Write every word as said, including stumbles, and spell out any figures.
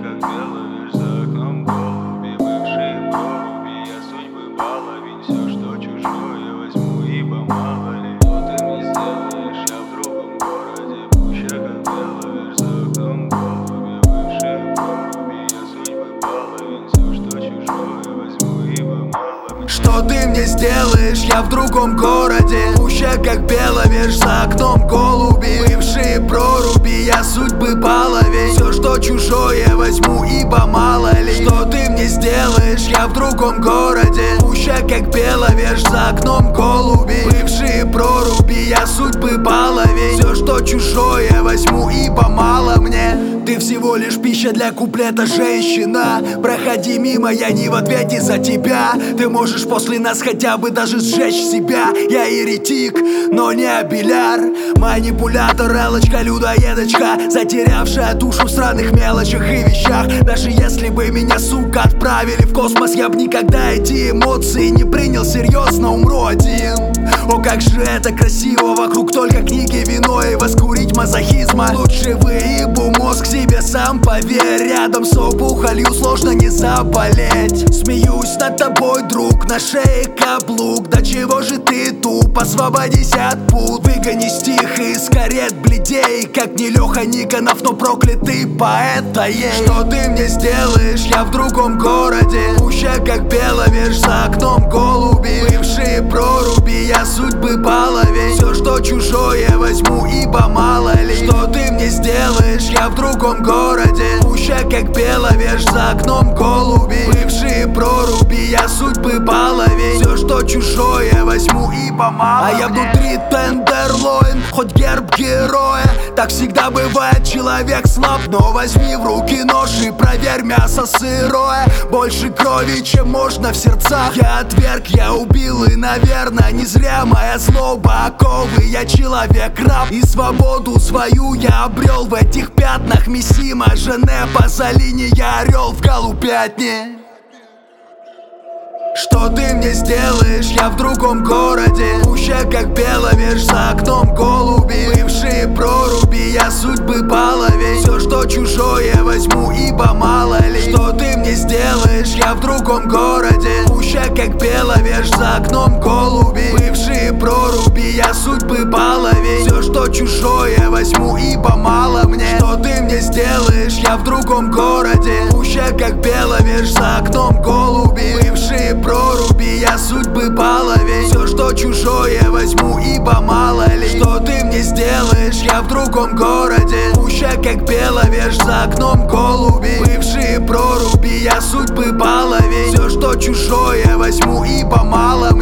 как белая за окном голуби, бывшие проруби, я судьбы половин. Все, что чужое, возьму, ибо мало ли. Что ты мне сделаешь, я в другом городе, пуща как белая за окном голуби, бывшие проруби, я судьбы половин. Все, что чужое, возьму, ибо мало ли. Что ты мне сделаешь, я в другом городе, пуща как беловеж за окном голуби, бывшие проруби, я судьбы половин. Все, что чужое, возьму, ибо мало ли. Что ты мне сделаешь, я в другом городе, пуща как беловеж за окном голуби, бывшие проруби, я судьбы половин. Все, что чужое, возьму, ибо мало мне. Ты всего лишь пища для куплета, женщина. Проходи мимо, я не в ответе за тебя. Ты можешь после нас хотя бы даже сжечь себя. Я еретик, но не абеляр, манипулятор, элочка, людоедочка, затерявшая душу в странных мелочах и вещах. Даже если бы меня, сука, отправили в космос, я б никогда эти эмоции не принял серьезно, умру один. О, как же это красиво, вокруг только книги, вино и воскурить мазохизма. Лучше выебу мозг себе сам, поверь. Рядом с опухолью сложно не заболеть. Смеюсь над тобой, друг, на шее каблук. Да чего же ты туп, освободись от пут. Выгони стих из карет бледей, как не Леха Никонов, но проклятый поэт, а ей. Что ты мне сделаешь, я в другом городе, пуща как беловеж за окном голуби, бывшие проруби, я судьбы половин. Все, что чужое, возьму, ибо мало ли. Что ты мне сделаешь, я в другом городе, пуща как беловеж за окном голуби, бывшие проруби, я судьбы половин. Все, что чужое, возьму, ибо мало. А я внутри тендерлойн, хоть герб героя. Так всегда бывает, человек слаб, но возьми в руки нож и проверь мясо сырое. Больше крови, чем можно в сердцах. Я отверг, я убил, и, наверное, не зря моя злоба оковы. Я человек-раб, и свободу свою я обрел в этих пятнах. Миссима, Жене, Пазолини, я орел в голубятне. Что ты мне сделаешь, я в другом городе, пуща как беловеж за окном голуби, бывшие проруби, я судьбы половин. Все, что чужое, возьму, ибо мало ли. Что ты мне сделаешь, я в другом городе, пуща как беловеж за окном голуби, бывшие проруби, я судьбы половин. Все, что чужое, возьму, ибо мало мне. Что ты мне сделаешь, я в другом городе, пуща как беловеж за окном голуби, бывшие проруби, я судьбы половин. Все, что чужое, возьму, ибо мало ли. Что ты мне сделаешь, я в другом городе, пуща как беловеж за окном голуби, бывшие проруби, я судьбы половин. Все, что чужое, возьму, ибо мало